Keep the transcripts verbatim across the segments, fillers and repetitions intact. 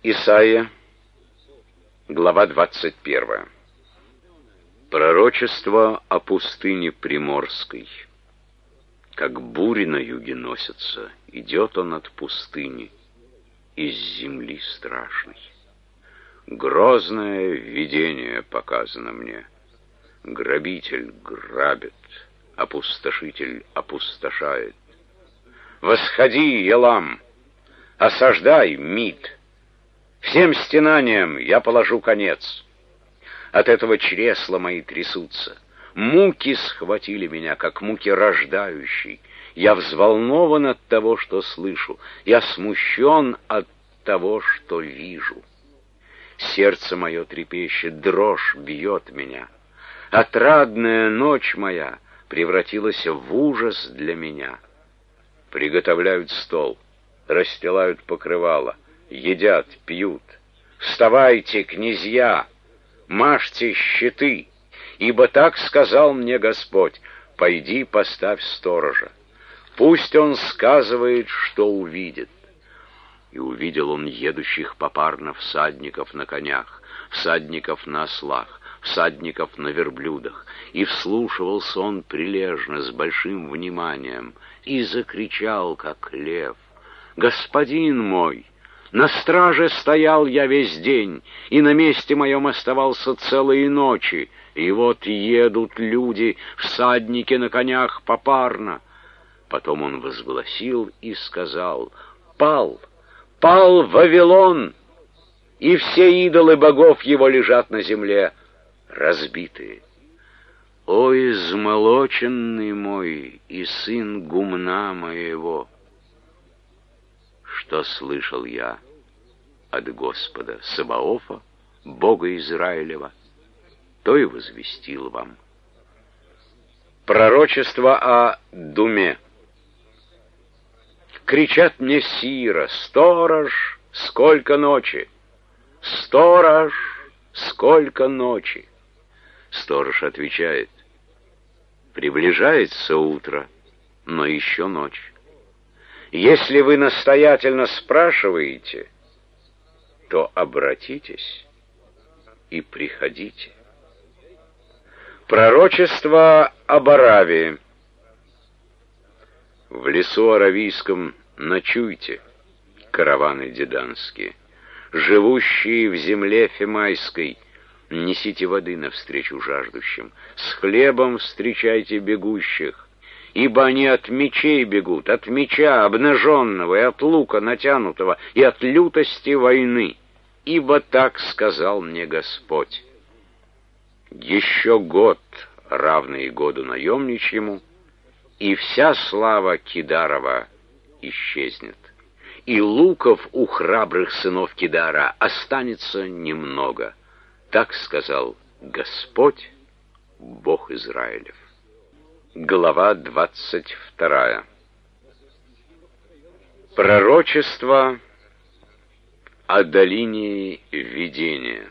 Исайя, глава двадцать первая. Пророчество о пустыне Приморской. Как бури на юге носятся, идет он от пустыни, из земли страшной. Грозное видение показано мне. Грабитель грабит, опустошитель опустошает. Восходи, Елам, осаждай, Мид. Всем стенаниям я положу конец. От этого чресла мои трясутся. Муки схватили меня, как муки рождающей. Я взволнован от того, что слышу. Я смущен от того, что вижу. Сердце мое трепещет, дрожь бьет меня. Отрадная ночь моя превратилась в ужас для меня. Приготовляют стол, расстилают покрывало, едят, пьют. Вставайте, князья, мажьте щиты, ибо так сказал мне Господь: пойди, поставь сторожа. Пусть он сказывает, что увидит. И увидел он едущих попарно всадников на конях, всадников на ослах, всадников на верблюдах, и вслушивался он прилежно, с большим вниманием, и закричал, как лев: «Господин мой! На страже стоял я весь день, и на месте моем оставался целые ночи, и вот едут люди, всадники на конях попарно». Потом он возгласил и сказал: «Пал, пал Вавилон, и все идолы богов его лежат на земле, разбитые. О, измолоченный мой и сын гумна моего! Что слышал я от Господа Саваофа, Бога Израилева, то и возвестил вам». Пророчество о Думе. Кричат мне сиро: «Сторож, сколько ночи! Сторож, сколько ночи!» Сторож отвечает: «Приближается утро, но еще ночь. Если вы настоятельно спрашиваете, то обратитесь и приходите». Пророчество об Аравии. В лесу аравийском ночуйте, караваны деданские, живущие в земле Фимайской, несите воды навстречу жаждущим, с хлебом встречайте бегущих, ибо они от мечей бегут, от меча обнаженного, и от лука натянутого, и от лютости войны, ибо так сказал мне Господь. Еще год, равный году наемничьему, и вся слава Кидарова исчезнет, и луков у храбрых сынов Кидара останется немного. Так сказал Господь, Бог Израилев. Глава двадцать вторая. Пророчество о долине видения.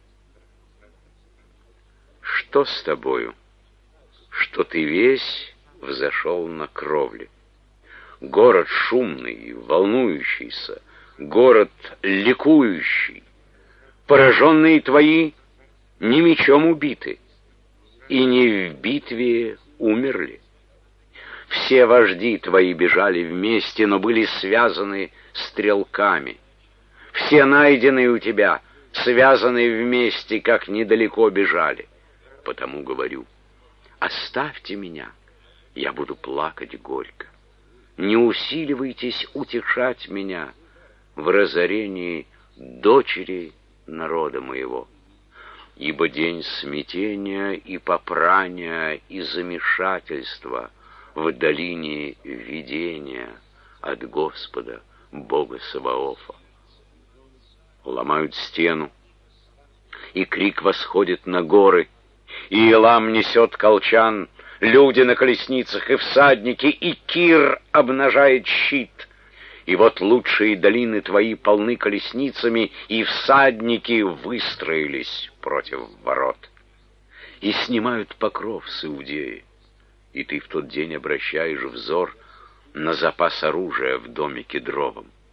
Что с тобою, что ты весь взошел на кровли? Город шумный, волнующийся, город ликующий. Пораженные твои не мечом убиты, и не в битве умерли. Все вожди твои бежали вместе, но были связаны стрелками. Все найденные у тебя связаны вместе, как недалеко бежали. Потому говорю: оставьте меня, я буду плакать горько. Не усиливайтесь утешать меня в разорении дочери народа моего. Ибо день смятения и попрания и замешательства в долине видения от Господа, Бога Саваофа. Ломают стену, и крик восходит на горы, и Элам несет колчан, люди на колесницах и всадники, и Кир обнажает щит. И вот лучшие долины твои полны колесницами, и всадники выстроились против ворот. И снимают покров с Иудеи, и ты в тот день обращаешь взор на запас оружия в доме кедровом.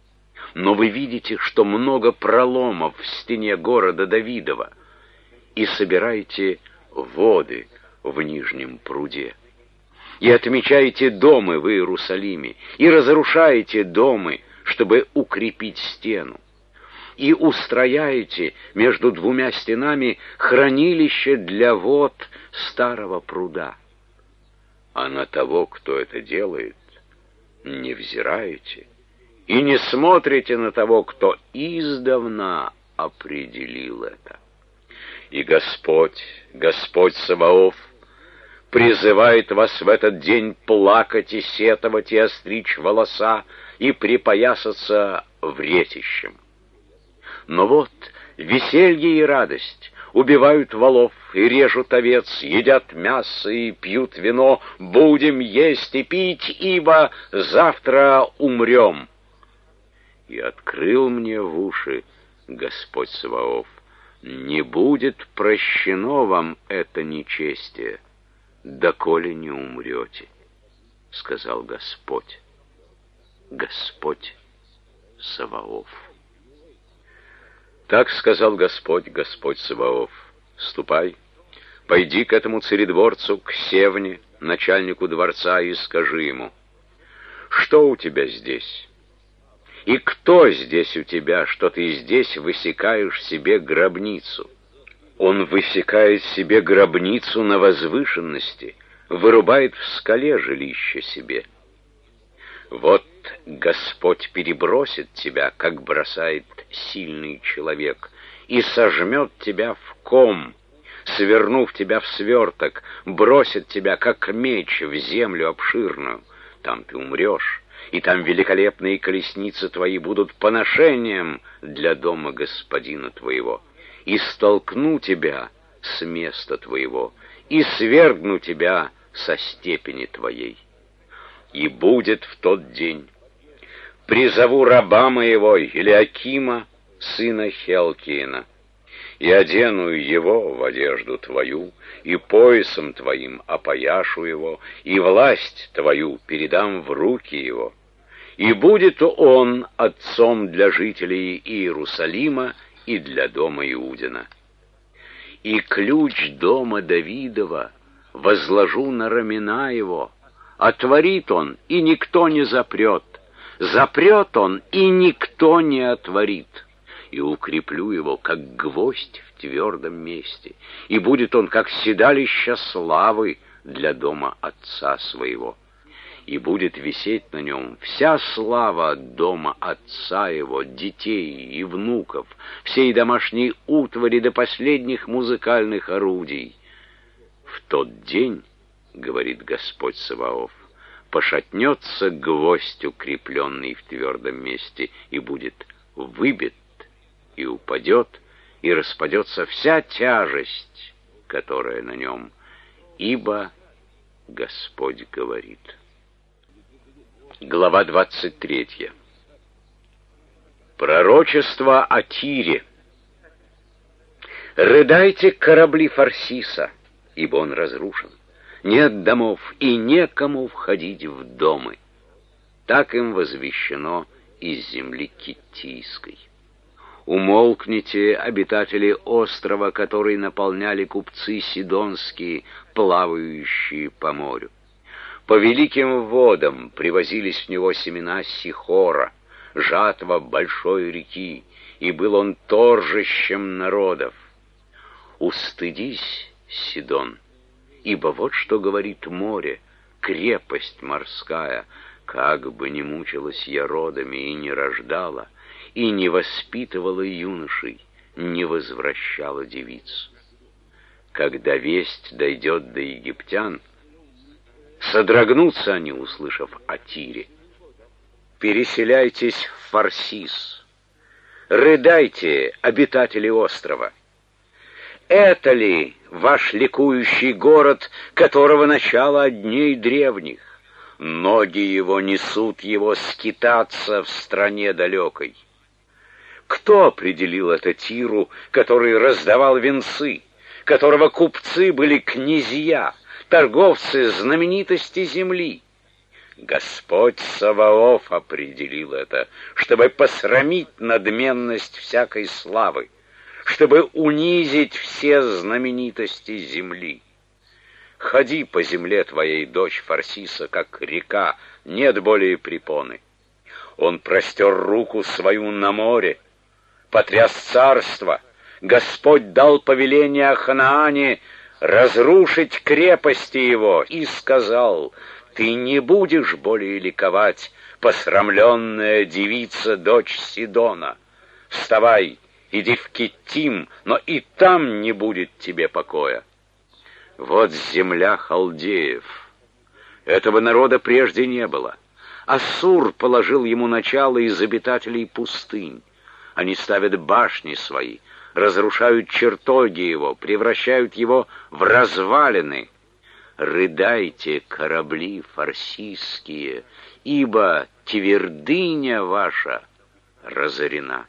но вы видите, что много проломов в стене города Давидова, и собираете воды в нижнем пруде, и отмечаете дома в Иерусалиме, и разрушаете дома, чтобы укрепить стену, и устрояете между двумя стенами хранилище для вод старого пруда. А на того, кто это делает, не взираете, и не смотрите на того, кто издавна определил это. И Господь, Господь Саваоф, призывает вас в этот день плакать и сетовать, и остричь волоса, и припоясаться вретищем. Но вот веселье и радость, убивают волов и режут овец, едят мясо и пьют вино, будем есть и пить, ибо завтра умрем. И открыл мне в уши Господь Саваоф: не будет прощено вам это нечестие, доколе не умрете, сказал Господь, Господь Саваоф. Так сказал Господь, Господь Саваоф: ступай, пойди к этому царедворцу, к Севне, начальнику дворца, и скажи ему: что у тебя здесь? И кто здесь у тебя, что ты здесь высекаешь себе гробницу? Он высекает себе гробницу на возвышенности, вырубает в скале жилище себе. Вот Господь перебросит тебя, как бросает сильный человек, и сожмет тебя в ком, свернув тебя в сверток, бросит тебя, как меч, в землю обширную. Там ты умрешь, и там великолепные колесницы твои будут поношением для дома господина твоего. И столкну тебя с места твоего, и свергну тебя со степени твоей. И будет в тот день: призову раба моего Елиакима, сына Хелкиина, и одену его в одежду твою, и поясом твоим опояшу его, и власть твою передам в руки его. И будет он отцом для жителей Иерусалима и для дома Иудина. И ключ дома Давидова возложу на рамена его, отворит он, и никто не запрет, запрет он, и никто не отворит. И укреплю его, как гвоздь в твердом месте, и будет он, как седалище славы для дома отца своего. И будет висеть на нем вся слава от дома отца его, детей и внуков, всей домашней утвари до последних музыкальных орудий. В тот день, говорит Господь Саваоф, пошатнется гвоздь, укрепленный в твердом месте, и будет выбит, и упадет, и распадется вся тяжесть, которая на нем, ибо Господь говорит. Глава двадцать третья. Пророчество о Тире. Рыдайте, корабли Фарсиса, ибо он разрушен. Нет домов, и некому входить в домы. Так им возвещено из земли Киттийской. Умолкните, обитатели острова, который наполняли купцы сидонские, плавающие по морю. По великим водам привозились в него семена Сихора, жатва большой реки, и был он торжищем народов. Устыдись, Сидон, ибо вот что говорит море, крепость морская: как бы ни мучилась я родами и не рождала, и не воспитывала юношей, не возвращала девиц. Когда весть дойдет до египтян, содрогнутся они, услышав о Тире. Переселяйтесь в Фарсис, рыдайте, обитатели острова. Это ли ваш ликующий город, которого начало от дней древних? Ноги его несут его скитаться в стране далекой. Кто определил это Тиру, который раздавал венцы, которого купцы были князья, торговцы знаменитости земли? Господь Саваоф определил это, чтобы посрамить надменность всякой славы, чтобы унизить все знаменитости земли. Ходи по земле твоей, дочь Фарсиса, как река, нет более препоны. Он простер руку свою на море, потряс царство. Господь дал повеление о Ханаане разрушить крепости его и сказал: ты не будешь более ликовать, посрамленная девица, дочь Сидона. Вставай, иди в Киттим, но и там не будет тебе покоя. Вот земля халдеев. Этого народа прежде не было. Ассур положил ему начало из обитателей пустынь. Они ставят башни свои, разрушают чертоги его, превращают его в развалины. Рыдайте, корабли фарсийские, ибо твердыня ваша разорена.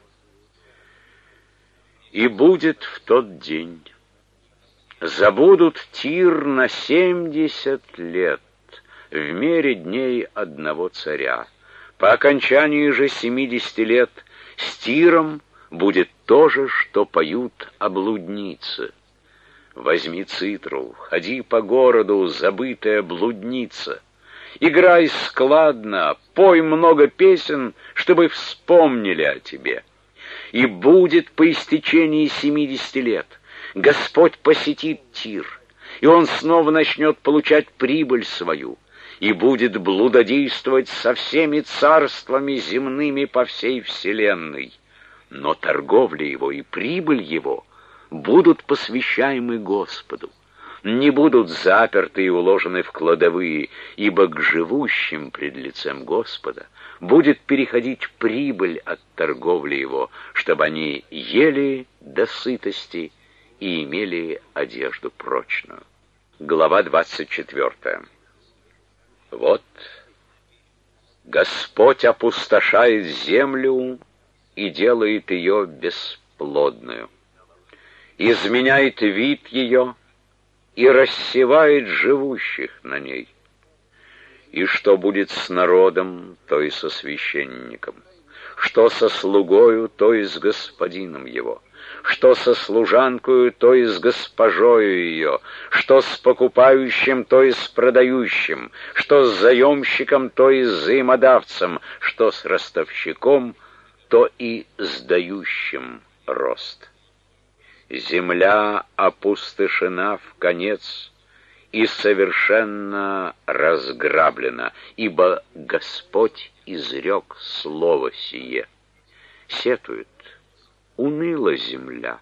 И будет в тот день. Забудут Тир на семьдесят лет, в мере дней одного царя. По окончании же семидесяти лет с Тиром будет то же, что поют о блуднице. Возьми цитру, ходи по городу, забытая блудница. Играй складно, пой много песен, чтобы вспомнили о тебе. И будет по истечении семидесяти лет Господь посетит Тир, и он снова начнет получать прибыль свою, и будет блудодействовать со всеми царствами земными по всей вселенной. Но торговля его и прибыль его будут посвящаемы Господу, не будут заперты и уложены в кладовые, ибо к живущим пред лицем Господа будет переходить прибыль от торговли его, чтобы они ели до сытости и имели одежду прочную. Глава двадцать четвёртая. Вот Господь опустошает землю и делает ее бесплодную, изменяет вид ее и рассевает живущих на ней. И что будет с народом, то и со священником, что со слугою, то и с господином его, что со служанкою, то и с госпожою ее, что с покупающим, то и с продающим, что с заемщиком, то и с взаимодавцем, что с ростовщиком, то и с дающим рост. Земля опустошена вконец и совершенно разграблена, ибо Господь изрек слово сие. Сетует, уныла земля,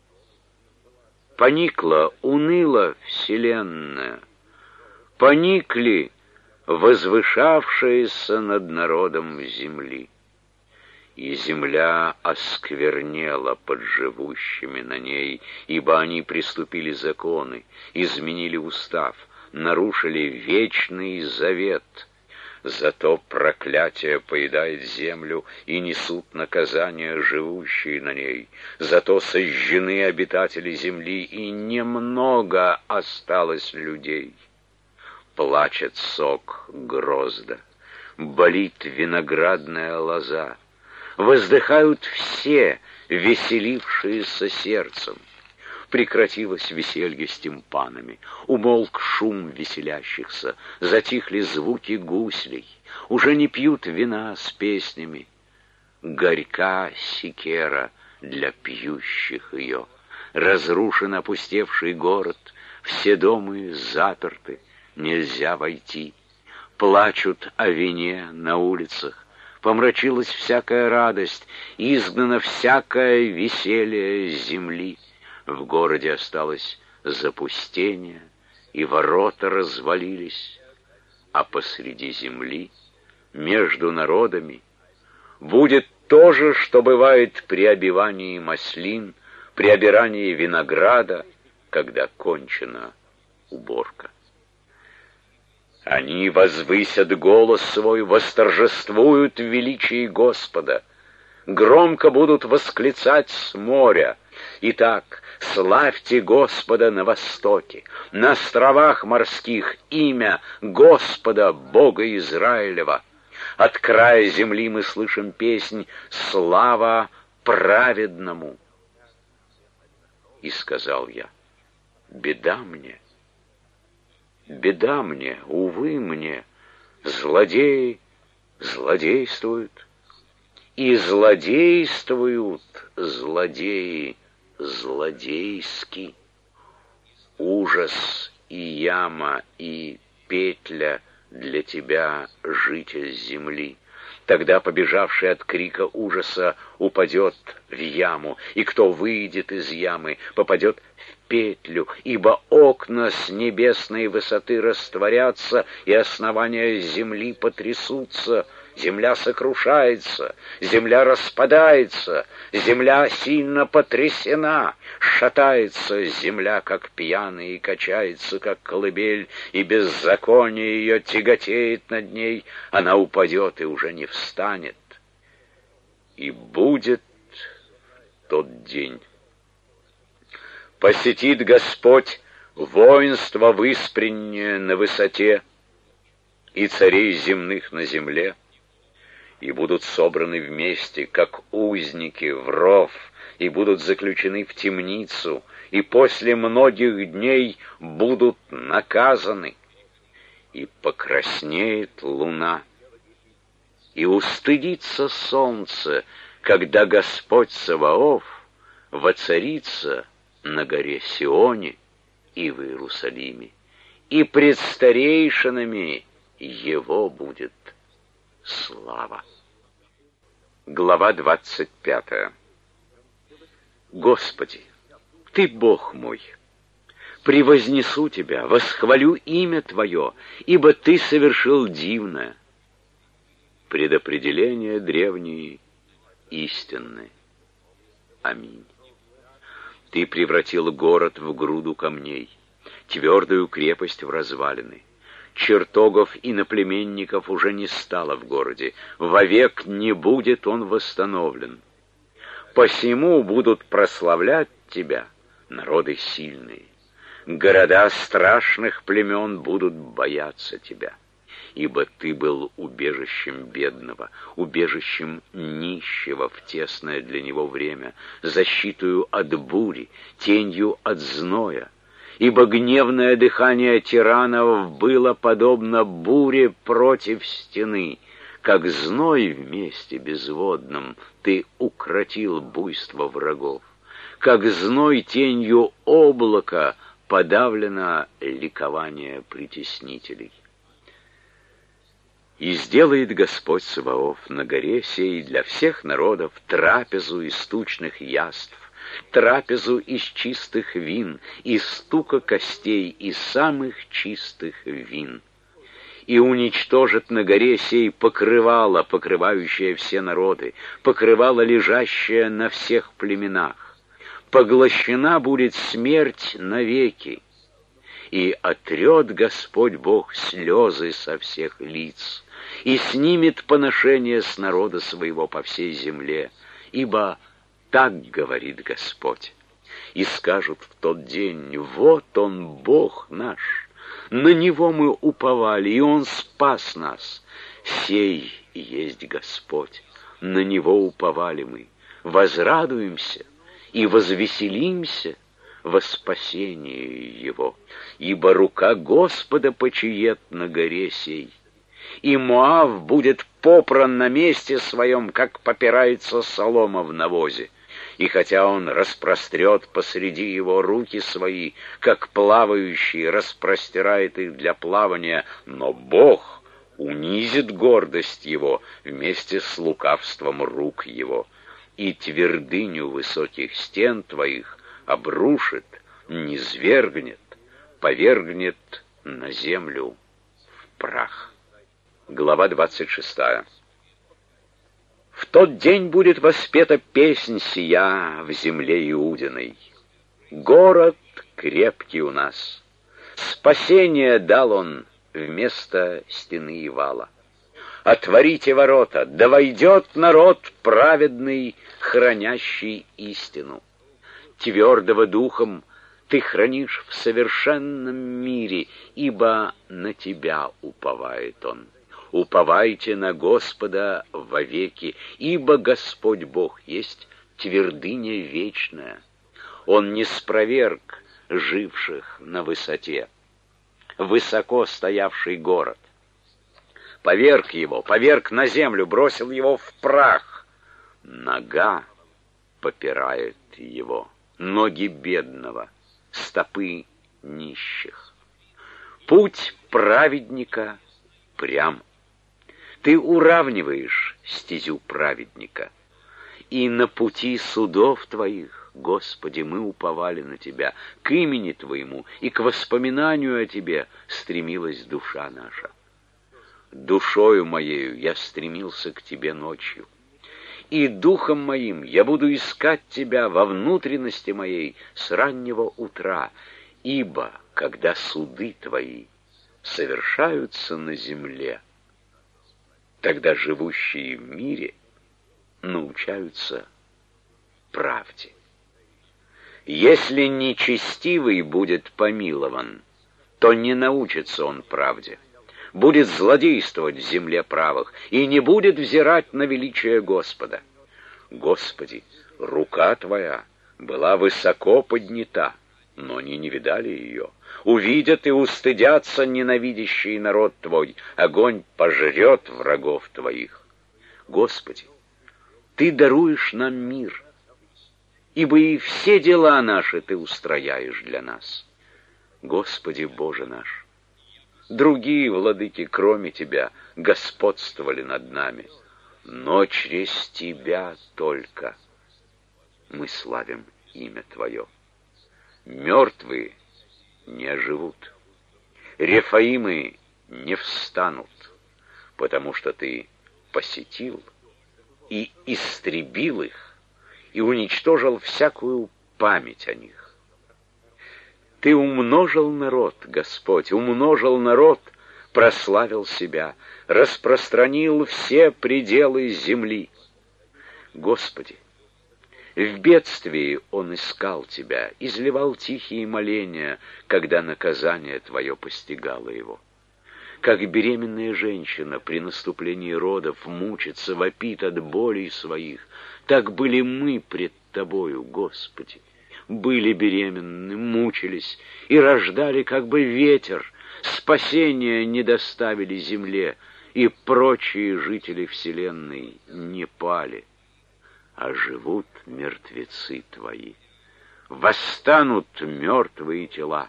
поникла, уныла вселенная, поникли возвышавшиеся над народом земли. И земля осквернела под живущими на ней, ибо они приступили законы, изменили устав, нарушили вечный завет. Зато проклятие поедает землю, и несут наказание живущие на ней. Зато сожжены обитатели земли, и немного осталось людей. Плачет сок грозда, болит виноградная лоза. Воздыхают все, веселившиеся сердцем. Прекратилось веселье с тимпанами, умолк шум веселящихся, затихли звуки гуслей, уже не пьют вина с песнями. Горька секера для пьющих ее, разрушен опустевший город, все дома заперты, нельзя войти. Плачут о вине на улицах, помрачилась всякая радость, изгнано всякое веселье земли. В городе осталось запустение, и ворота развалились, а посреди земли, между народами, будет то же, что бывает при обивании маслин, при обирании винограда, когда кончена уборка. Они возвысят голос свой, восторжествуют в величии Господа, громко будут восклицать с моря. Итак, Славьте Господа на востоке, на островах морских имя Господа, Бога Израилева. От края земли мы слышим песнь «Слава праведному». И сказал я: беда мне, беда мне, увы мне, злодеи злодействуют, и злодействуют злодеи злодейски. Ужас и яма и петля для тебя, житель земли. Тогда побежавший от крика ужаса упадет в яму, и кто выйдет из ямы, попадет в петлю, ибо окна с небесной высоты растворятся, и основания земли потрясутся. Земля сокрушается, земля распадается, земля сильно потрясена, шатается земля, как пьяная, и качается, как колыбель, и беззаконие ее тяготеет над ней, она упадет и уже не встанет. И будет тот день. Посетит Господь воинство выспреннее на высоте и царей земных на земле, и будут собраны вместе, как узники в ров, и будут заключены в темницу, и после многих дней будут наказаны. И покраснеет луна, и устыдится солнце, когда Господь Саваоф воцарится на горе Сионе и в Иерусалиме, и пред старейшинами его будет слава. Глава двадцать пятая. Господи, Ты Бог мой, превознесу Тебя, восхвалю имя Твое, ибо Ты совершил дивное. Предопределения древние истинны. Аминь. Ты превратил город в груду камней, твердую крепость в развалины. Чертогов и иноплеменников уже не стало в городе, вовек не будет он восстановлен. Посему будут прославлять тебя народы сильные, города страшных племен будут бояться тебя, ибо ты был убежищем бедного, убежищем нищего в тесное для него время, защитою от бури, тенью от зноя. Ибо гневное дыхание тиранов было подобно буре против стены, как зной в месте безводном ты укротил буйство врагов, как зной тенью облака подавлено ликование притеснителей. И сделает Господь Саваоф на горе сей для всех народов трапезу из тучных яств, трапезу из чистых вин, из стука костей, из самых чистых вин. И уничтожит на горе сей покрывало, покрывающее все народы, покрывало, лежащее на всех племенах. Поглощена будет смерть навеки, и отрет Господь Бог слезы со всех лиц, и снимет поношение с народа своего по всей земле, ибо так говорит Господь. И скажут в тот день: вот Он, Бог наш, на Него мы уповали, и Он спас нас. Сей есть Господь, на Него уповали мы. Возрадуемся и возвеселимся во спасении Его, ибо рука Господа почиет на горе сей. И Моав будет попран на месте своем, как попирается солома в навозе. И хотя он распрострет посреди его руки свои, как плавающий распростирает их для плавания, но Бог унизит гордость его вместе с лукавством рук его, и твердыню высоких стен твоих обрушит, низвергнет, повергнет на землю в прах. Глава двадцать шестая. В тот день будет воспета песнь сия в земле Иудиной. Город крепкий у нас, спасение дал он вместо стены и вала. Отворите ворота, да войдет народ праведный, хранящий истину. твердого духом ты хранишь в совершенном мире, ибо на тебя уповает он. Уповайте на Господа вовеки, ибо Господь Бог есть твердыня вечная. Он не спроверг живших на высоте, высоко стоявший город. Поверг его, поверг на землю, бросил его в прах. Нога попирает его, ноги бедного, стопы нищих. Путь праведника прям. Ты уравниваешь стезю праведника. И на пути судов Твоих, Господи, мы уповали на Тебя, к имени Твоему и к воспоминанию о Тебе стремилась душа наша. Душою моею я стремился к Тебе ночью, и духом моим я буду искать Тебя во внутренности моей с раннего утра, ибо когда суды Твои совершаются на земле, тогда живущие в мире научаются правде. Если нечестивый будет помилован, то не научится он правде, будет злодействовать в земле правых и не будет взирать на величие Господа. Господи, рука Твоя была высоко поднята, но они не видали ее. Увидят и устыдятся ненавидящий народ Твой, огонь пожрет врагов Твоих. Господи, Ты даруешь нам мир, ибо и все дела наши Ты устрояешь для нас. Господи Боже наш, другие владыки, кроме Тебя, господствовали над нами, но через Тебя только мы славим имя Твое. Мертвые не оживут, Рефаимы не встанут, потому что Ты посетил и истребил их, и уничтожил всякую память о них. Ты умножил народ, Господь, умножил народ, прославил себя, распространил все пределы земли. Господи, в бедствии он искал Тебя, изливал тихие моления, когда наказание Твое постигало его. Как беременная женщина при наступлении родов мучится, вопит от болей своих, так были мы пред Тобою, Господи. Были беременны, мучились и рождали, как бы ветер, спасения не доставили земле, и прочие жители вселенной не пали, а живут мертвецы Твои. Восстанут мертвые тела.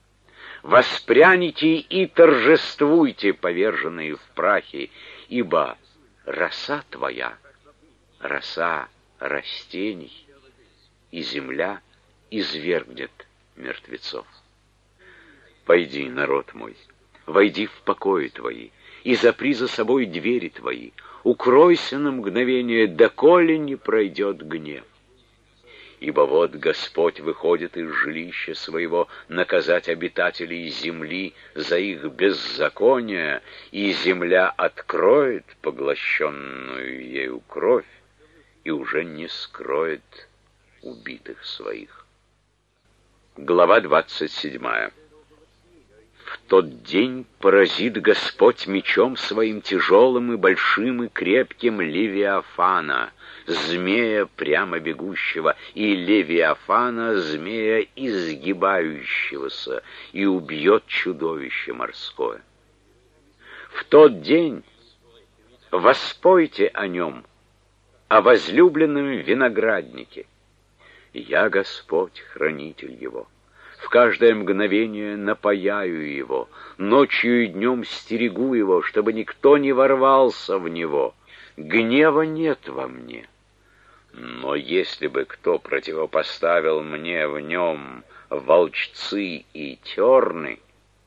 Воспряните и торжествуйте, поверженные в прахе, ибо роса Твоя, роса растений, и земля извергнет мертвецов. Пойди, народ мой, войди в покои Твои, и запри за собой двери Твои, укройся на мгновение, доколе не пройдет гнев. Ибо вот Господь выходит из жилища своего наказать обитателей земли за их беззаконие, и земля откроет поглощенную ею кровь и уже не скроет убитых своих. Глава двадцать седьмая. В тот день поразит Господь мечом своим тяжелым и большим и крепким Левиафана, змея прямо бегущего, и Левиафана, змея изгибающегося, и убьет чудовище морское. В тот день воспойте о нем, о возлюбленном винограднике. Я Господь, хранитель его. В каждое мгновение напояю его, ночью и днем стерегу его, чтобы никто не ворвался в него. Гнева нет во мне. Но если бы кто противопоставил мне в нем волчцы и терны,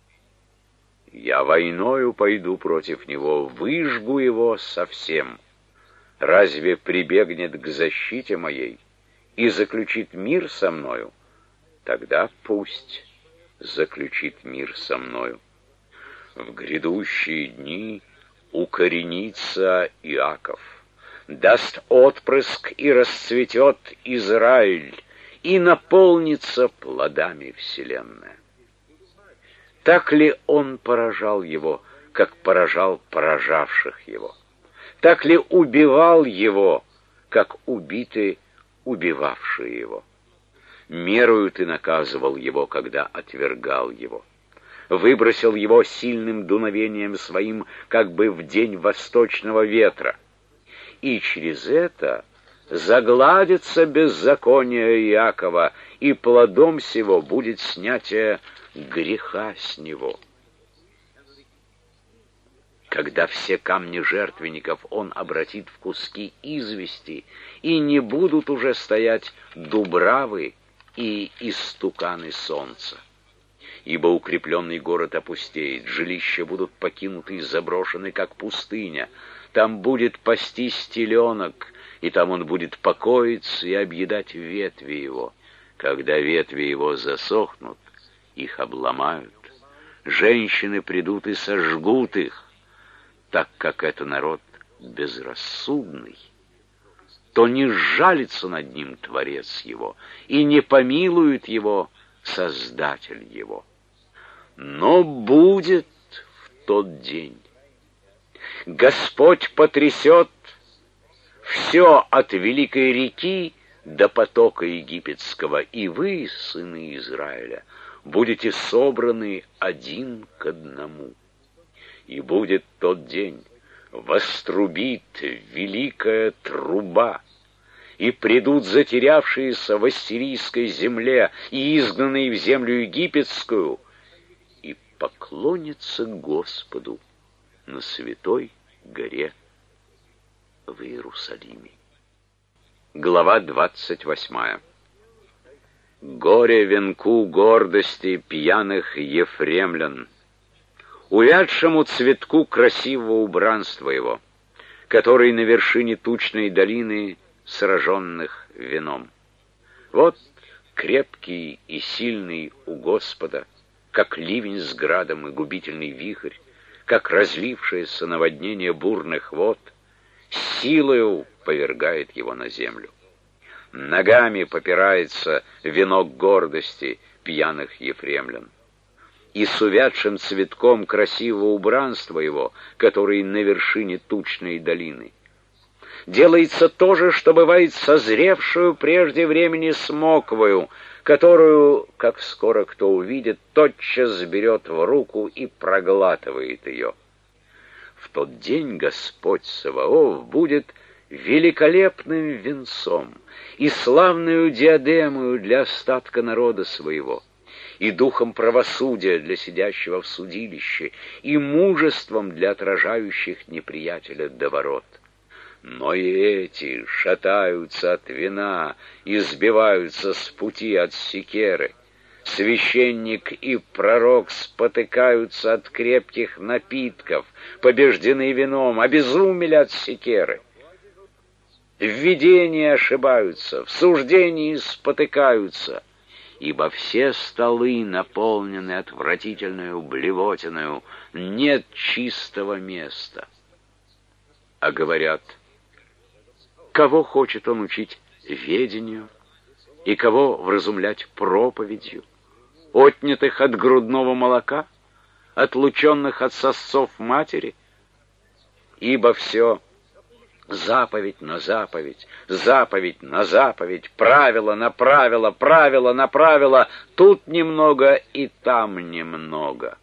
я войною пойду против него, выжгу его совсем. Разве прибегнет к защите моей и заключит мир со мною? Тогда пусть заключит мир со мною. В грядущие дни укоренится Иаков, даст отпрыск и расцветет Израиль, и наполнится плодами вселенная. Так ли он поражал его, как поражал поражавших его? Так ли убивал его, как убиты убивавшие его? Мерою ты наказывал его, когда отвергал его. Выбросил его сильным дуновением своим, как бы в день восточного ветра. И через это загладится беззаконие Иакова, и плодом сего будет снятие греха с него. Когда все камни жертвенников он обратит в куски извести, и не будут уже стоять дубравы и истуканы солнца. Ибо укрепленный город опустеет, жилища будут покинуты и заброшены, как пустыня. Там будет пастись теленок, и там он будет покоиться и объедать ветви его. Когда ветви его засохнут, их обломают. Женщины придут и сожгут их, так как это народ безрассудный. То не сжалится над ним Творец его, и не помилует его Создатель его. Но будет в тот день. Господь потрясет все от великой реки до потока египетского, и вы, сыны Израиля, будете собраны один к одному. И будет тот день, вострубит великая труба, и придут затерявшиеся в ассирийской земле и изгнанные в землю египетскую, и поклонятся Господу на святой горе в Иерусалиме. Глава двадцать восьмая. Горе венку гордости пьяных ефремлян, увядшему цветку красивого убранства его, который на вершине тучной долины сраженных вином. Вот крепкий и сильный у Господа, как ливень с градом и губительный вихрь, как разлившееся наводнение бурных вод, силою повергает его на землю. Ногами попирается венок гордости пьяных ефремлян. И с увядшим цветком красивого убранства его, который на вершине тучной долины, делается то же, что бывает созревшую прежде времени смоквою, которую, как скоро кто увидит, тотчас берет в руку и проглатывает ее. В тот день Господь Саваоф будет великолепным венцом и славную диадемою для остатка народа своего, и духом правосудия для сидящего в судилище, и мужеством для отражающих неприятеля до ворот. Но и эти шатаются от вина и сбиваются с пути от секеры. Священник и пророк спотыкаются от крепких напитков, побеждены вином, обезумели от секеры. В видении ошибаются, в суждении спотыкаются, ибо все столы наполнены отвратительную блевотиною, нет чистого места. А говорят, кого хочет он учить ведению, и кого вразумлять проповедью, отнятых от грудного молока, отлученных от сосцов матери? Ибо все заповедь на заповедь, заповедь на заповедь, правило на правило, правило на правило, тут немного и там немного.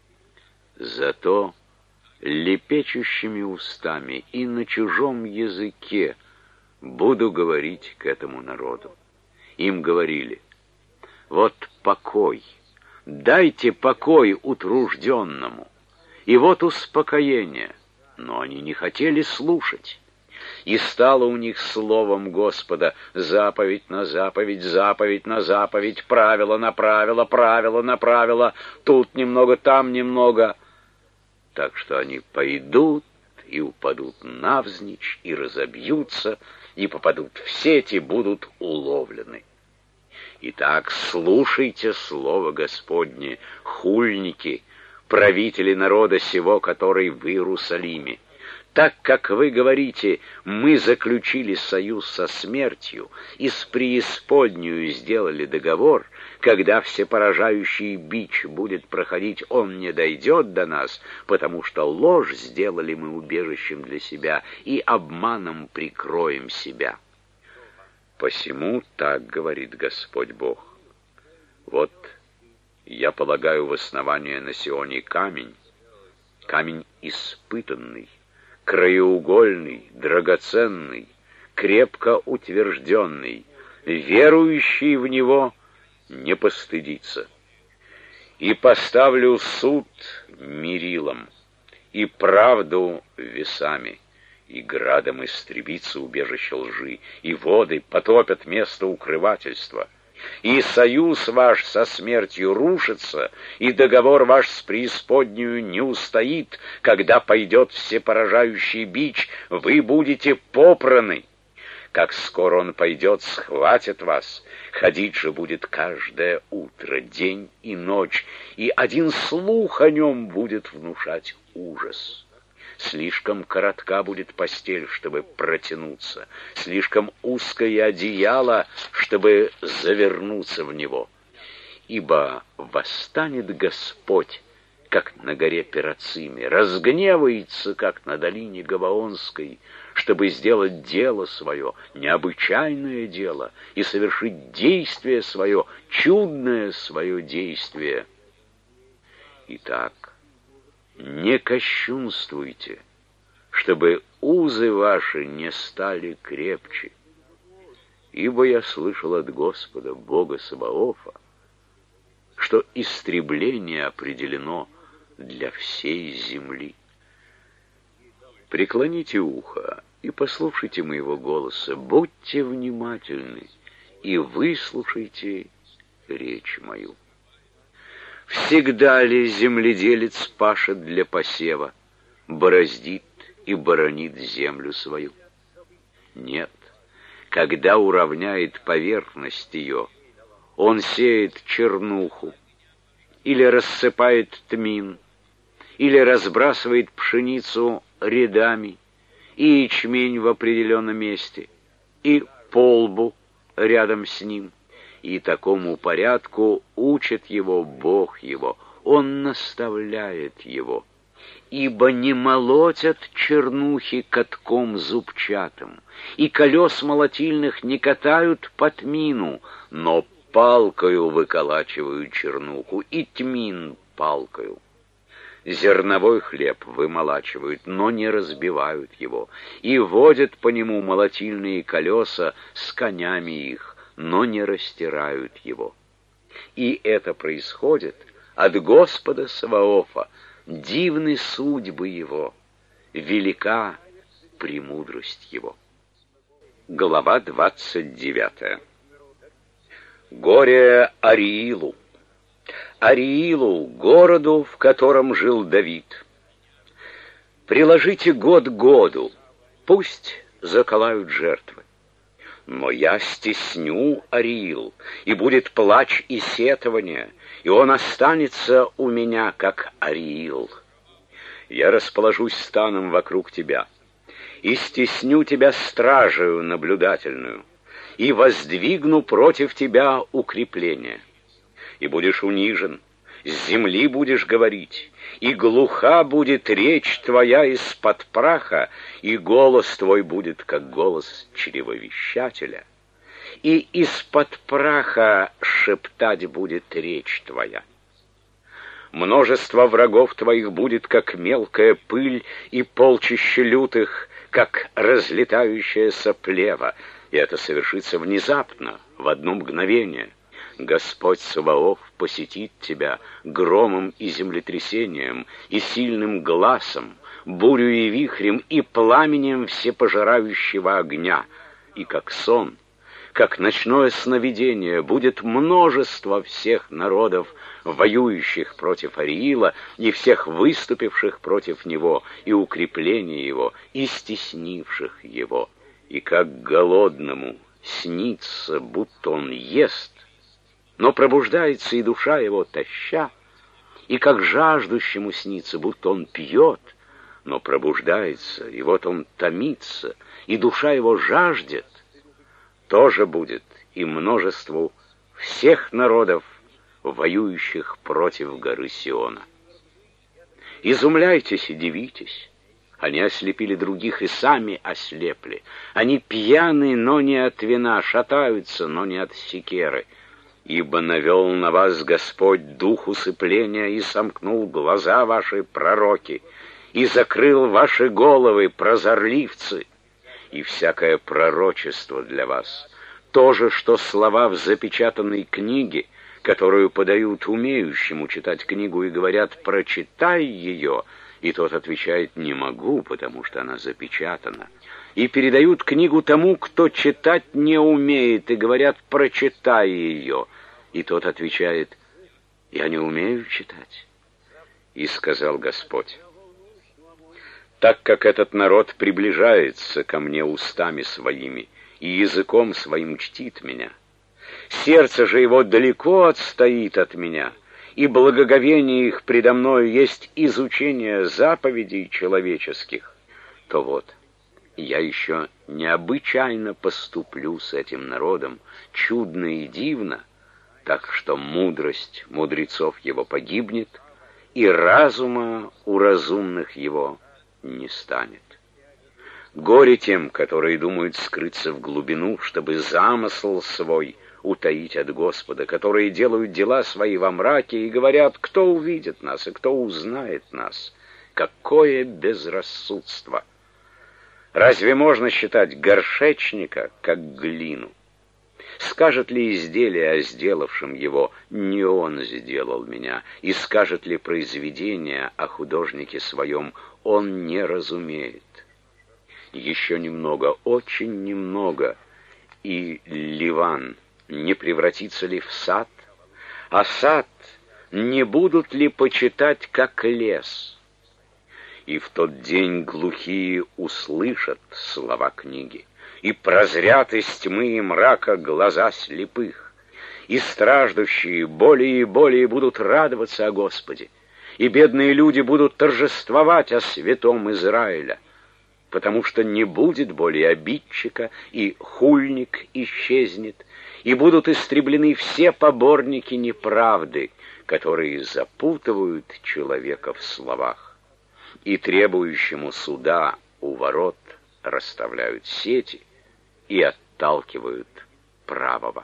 Зато лепечущими устами и на чужом языке буду говорить к этому народу. Им говорили: вот покой, дайте покой утружденному, и вот успокоение. Но они не хотели слушать. И стало у них словом Господа заповедь на заповедь, заповедь на заповедь, правило на правило, правило на правило, тут немного, там немного. Так что они пойдут и упадут навзничь, и разобьются, и попадут в сети, будут уловлены. Итак, слушайте слово Господне, хульники, правители народа сего, который в Иерусалиме. Так как вы говорите, мы заключили союз со смертью и с преисподнюю сделали договор, когда всепоражающий бич будет проходить, он не дойдет до нас, потому что ложь сделали мы убежищем для себя и обманом прикроем себя. Посему так говорит Господь Бог. Вот я полагаю в основание на Сионе камень, камень испытанный, краеугольный, драгоценный, крепко утвержденный, верующий в него не постыдится. И поставлю суд мерилом, и правду весами, и градом истребится убежище лжи, и воды потопят место укрывательства. И союз ваш со смертью рушится, и договор ваш с преисподнею не устоит. Когда пойдет всепоражающий бич, вы будете попраны. Как скоро он пойдет, схватит вас. Ходить же будет каждое утро, день и ночь, и один слух о нем будет внушать ужас. Слишком коротка будет постель, чтобы протянуться, слишком узкое одеяло, чтобы завернуться в него. Ибо восстанет Господь, как на горе Перациме, разгневается, как на долине Гаваонской, чтобы сделать дело свое, необычайное дело, и совершить действие свое, чудное свое действие. Итак, не кощунствуйте, чтобы узы ваши не стали крепче. Ибо я слышал от Господа, Бога Саваофа, что истребление определено для всей земли. Преклоните ухо и послушайте моего голоса, будьте внимательны и выслушайте речь мою. Всегда ли земледелец пашет для посева, бороздит и боронит землю свою? Нет. Когда уравняет поверхность ее, он сеет чернуху, или рассыпает тмин, или разбрасывает пшеницу рядами, и ячмень в определенном месте, и полбу рядом с ним. И такому порядку учит его Бог его, он наставляет его. Ибо не молотят чернухи катком зубчатым, и колес молотильных не катают по тмину, но палкою выколачивают чернуху, и тмин палкою. Зерновой хлеб вымолачивают, но не разбивают его, и водят по нему молотильные колеса с конями их, но не растирают его. И это происходит от Господа Саваофа, дивны судьбы его, велика премудрость его. Глава двадцать девятая. Горе Ариилу, Ариилу, городу, в котором жил Давид. Приложите год к году, пусть заколают жертвы. Но я стесню Ариил, и будет плач и сетование, и он останется у меня, как Ариил. Я расположусь станом вокруг тебя, и стесню тебя стражею наблюдательную, и воздвигну против тебя укрепление. И будешь унижен, с земли будешь говорить, и глуха будет речь твоя из-под праха, и голос твой будет, как голос чревовещателя, и из-под праха шептать будет речь твоя. Множество врагов твоих будет, как мелкая пыль, и полчища лютых, как разлетающаяся плева, и это совершится внезапно, в одно мгновение. Господь Саваоф посетит тебя громом и землетрясением, и сильным гласом, бурю и вихрем, и пламенем всепожирающего огня, и как сон, как ночное сновидение будет множество всех народов, воюющих против Ариила, и всех выступивших против него, и укрепления его, и стеснивших его. И как голодному снится, будто он ест, но пробуждается и душа его тоща, и как жаждущему снится, будто он пьет, но пробуждается, и вот он томится, и душа его жаждет, тоже будет и множеству всех народов, воюющих против горы Сиона. Изумляйтесь и дивитесь. Они ослепили других и сами ослепли. Они пьяны, но не от вина, шатаются, но не от секеры. Ибо навел на вас Господь дух усыпления и сомкнул глаза ваши, пророки, и закрыл ваши головы, прозорливцы, и всякое пророчество для вас. То же, что слова в запечатанной книге, которую подают умеющему читать книгу и говорят: «Прочитай ее», и тот отвечает: «Не могу, потому что она запечатана». И передают книгу тому, кто читать не умеет, и говорят: «Прочитай ее». И тот отвечает: «Я не умею читать». И сказал Господь: так как этот народ приближается ко мне устами своими и языком своим чтит меня, сердце же его далеко отстоит от меня, и благоговение их предо мною есть изучение заповедей человеческих, то вот я еще необычайно поступлю с этим народом, чудно и дивно, так что мудрость мудрецов его погибнет, и разума у разумных его не станет. Горе тем, которые думают скрыться в глубину, чтобы замысл свой утаить от Господа, которые делают дела свои во мраке и говорят: кто увидит нас и кто узнает нас? Какое безрассудство! Разве можно считать горшечника как глину? Скажет ли изделие о сделавшем его: не он сделал меня? И скажет ли произведение о художнике своем: он не разумеет? Еще немного, очень немного, и Ливан не превратится ли в сад? А сад не будут ли почитать, как лес? И в тот день глухие услышат слова книги, и прозрят из тьмы и мрака глаза слепых, и страждущие более и более будут радоваться о Господе, и бедные люди будут торжествовать о святом Израиля, потому что не будет более обидчика, и хульник исчезнет, и будут истреблены все поборники неправды, которые запутывают человека в словах, и требующему суда у ворот расставляют сети и отталкивают правого.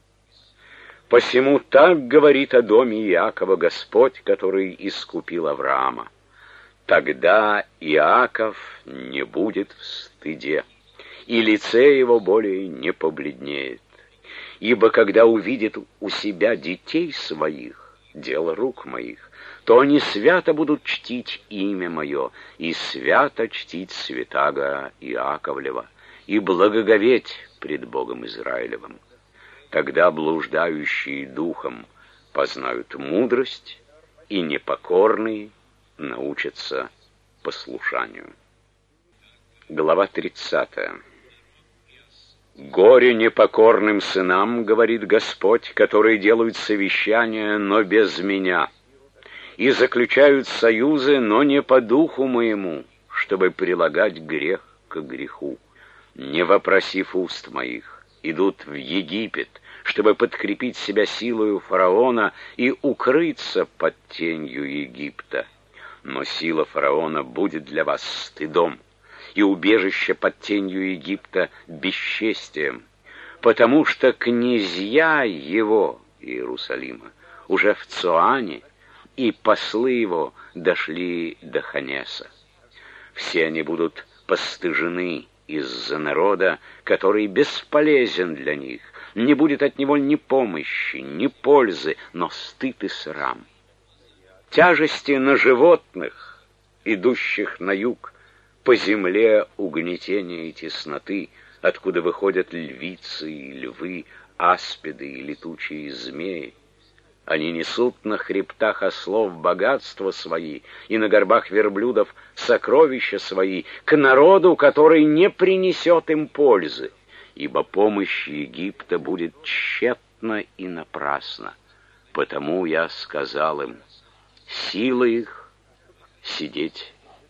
Посему так говорит о доме Иакова Господь, который искупил Авраама: тогда Иаков не будет в стыде, и лице его более не побледнеет. Ибо когда увидит у себя детей своих, дело рук моих, то они свято будут чтить имя мое, и свято чтить святаго Иаковлева, и благоговеть пред Богом Израилевым. Тогда блуждающие духом познают мудрость, и непокорные научатся послушанию. Глава тридцатая. «Горе непокорным сынам, — говорит Господь, — которые делают совещания, но без меня, и заключают союзы, но не по духу моему, чтобы прилагать грех к греху. Не вопросив уст моих, идут в Египет, чтобы подкрепить себя силою фараона и укрыться под тенью Египта. Но сила фараона будет для вас стыдом, и убежище под тенью Египта бесчестием, потому что князья его, Иерусалима, уже в Цоане, и послы его дошли до Ханеса. Все они будут постыжены из-за народа, который бесполезен для них, не будет от него ни помощи, ни пользы, но стыд и срам. Тяжести на животных, идущих на юг, по земле угнетения и тесноты, откуда выходят львицы и львы, аспиды и летучие змеи. Они несут на хребтах ослов богатства свои, и на горбах верблюдов сокровища свои, к народу, который не принесет им пользы, ибо помощь Египта будет тщетна и напрасна. Потому я сказал им: сила их сидеть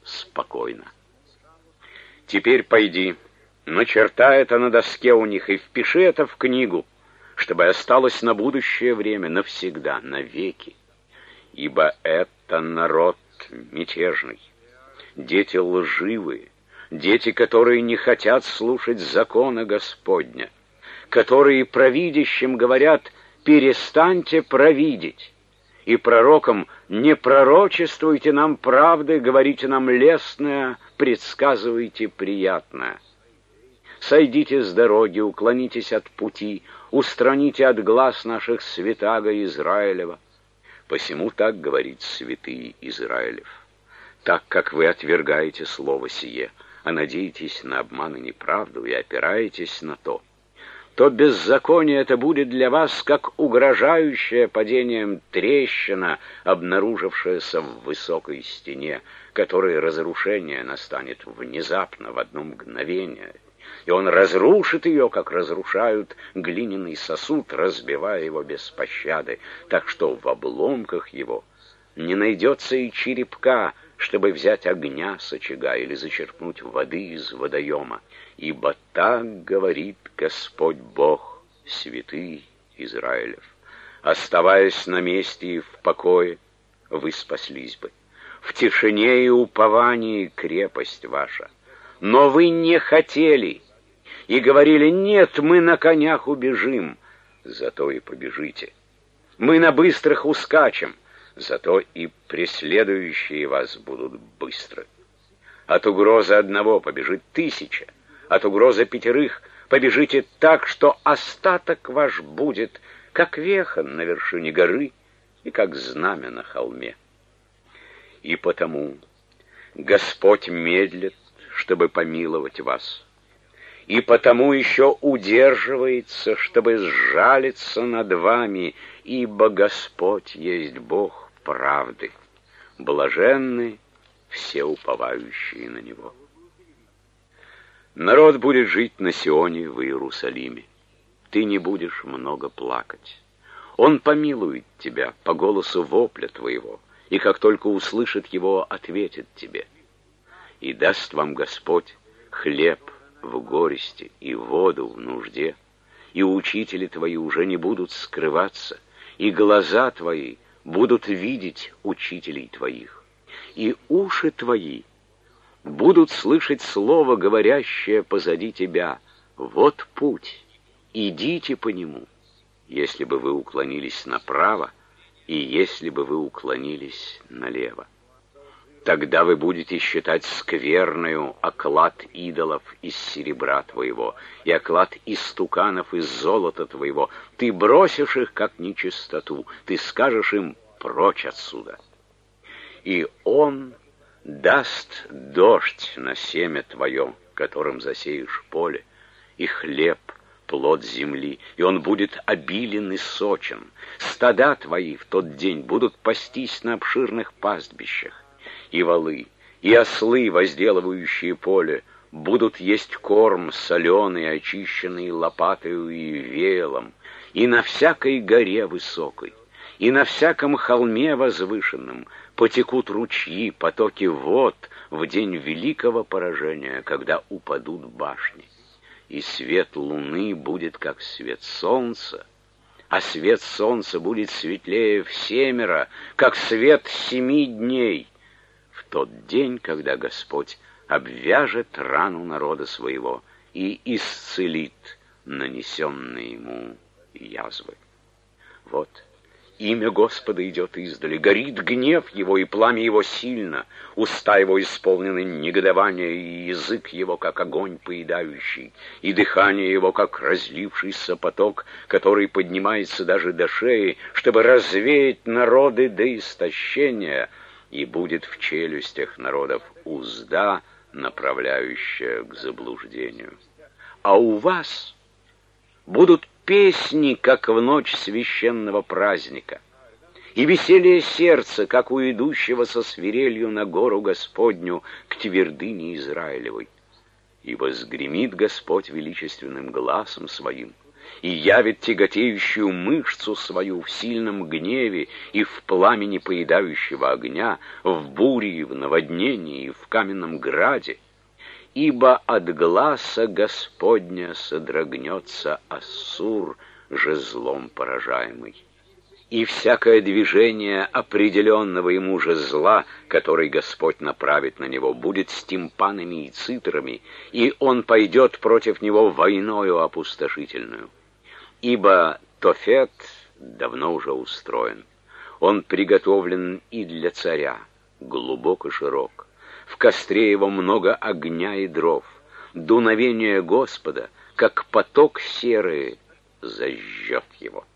спокойно. Теперь пойди, начертай это на доске у них и впиши это в книгу, чтобы осталось на будущее время, навсегда, навеки. Ибо это народ мятежный, дети лживые, дети, которые не хотят слушать закона Господня, которые провидящим говорят: перестаньте провидеть, и пророкам: не пророчествуйте нам правды, говорите нам лестное, предсказывайте приятное. Сойдите с дороги, уклонитесь от пути, устраните от глаз наших святаго Израилева. Посему так говорит святый Израилев: так как вы отвергаете слово сие, а надеетесь на обман и неправду, и опираетесь на то, то беззаконие это будет для вас, как угрожающая падением трещина, обнаружившаяся в высокой стене, которой разрушение настанет внезапно, в одно мгновение, и он разрушит ее, как разрушают глиняный сосуд, разбивая его без пощады, так что в обломках его не найдется и черепка, чтобы взять огня с очага или зачерпнуть воды из водоема. Ибо так говорит Господь Бог, святый Израилев: оставаясь на месте и в покое, вы спаслись бы. В тишине и уповании крепость ваша. Но вы не хотели и говорили: нет, мы на конях убежим, зато и побежите. Мы на быстрых ускачем, зато и преследующие вас будут быстры. От угрозы одного побежит тысяча, от угрозы пятерых побежите так, что остаток ваш будет, как веха на вершине горы и как знамя на холме. И потому Господь медлит, чтобы помиловать вас, и потому еще удерживается, чтобы сжалиться над вами, ибо Господь есть Бог правды. Блаженны все уповающие на Него. Народ будет жить на Сионе в Иерусалиме. Ты не будешь много плакать. Он помилует тебя по голосу вопля твоего, и как только услышит его, ответит тебе. И даст вам Господь хлеб в горести и воду в нужде, и учители твои уже не будут скрываться, и глаза твои будут видеть учителей твоих, и уши твои будут слышать слово, говорящее позади тебя: вот путь, идите по нему, если бы вы уклонились направо, и если бы вы уклонились налево. Тогда вы будете считать скверною оклад идолов из серебра твоего и оклад истуканов из золота твоего. Ты бросишь их, как нечистоту, ты скажешь им: прочь отсюда. И Он даст дождь на семя твое, которым засеешь поле, и хлеб, плод земли, и он будет обилен и сочен. Стада твои в тот день будут пастись на обширных пастбищах, и волы, и ослы, возделывающие поле, будут есть корм соленый, очищенный лопатою и веялом, и на всякой горе высокой, и на всяком холме возвышенном потекут ручьи, потоки вод в день великого поражения, когда упадут башни. И свет луны будет, как свет солнца, а свет солнца будет светлее всемеро, как свет семи дней, в тот день, когда Господь обвяжет рану народа своего и исцелит нанесенные ему язвы. Вот имя Господа идет издали, горит гнев его, и пламя его сильно, уста его исполнены негодования, и язык его, как огонь поедающий, и дыхание его, как разлившийся поток, который поднимается даже до шеи, чтобы развеять народы до истощения, и будет в челюстях народов узда, направляющая к заблуждению. А у вас будут песни, как в ночь священного праздника, и веселье сердца, как у идущего со свирелью на гору Господню к твердыне Израилевой. И возгремит Господь величественным гласом своим, и явит тяготеющую мышцу свою в сильном гневе и в пламени поедающего огня, в буре и в наводнении и в каменном граде. Ибо от гласа Господня содрогнется Ассур, жезлом поражаемый. И всякое движение определенного ему же зла, который Господь направит на него, будет с тимпанами и цитрами, и он пойдет против него войною опустошительную. Ибо Тофет давно уже устроен. Он приготовлен и для царя, глубок и широк. В костре его много огня и дров. Дуновение Господа, как поток серы, зажжет его.